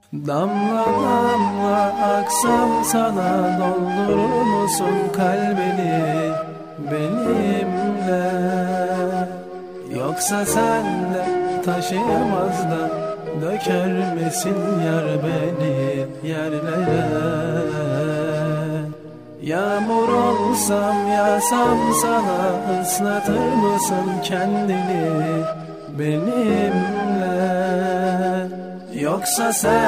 Damla damla aksam sana, doldurur musun kalbini benimle? Yoksa sen de taşıyamaz da döker misin yar beni yerlere? Yağmur olsam yağsam sana, ıslatır mısın kendini benimle? Yoksa sen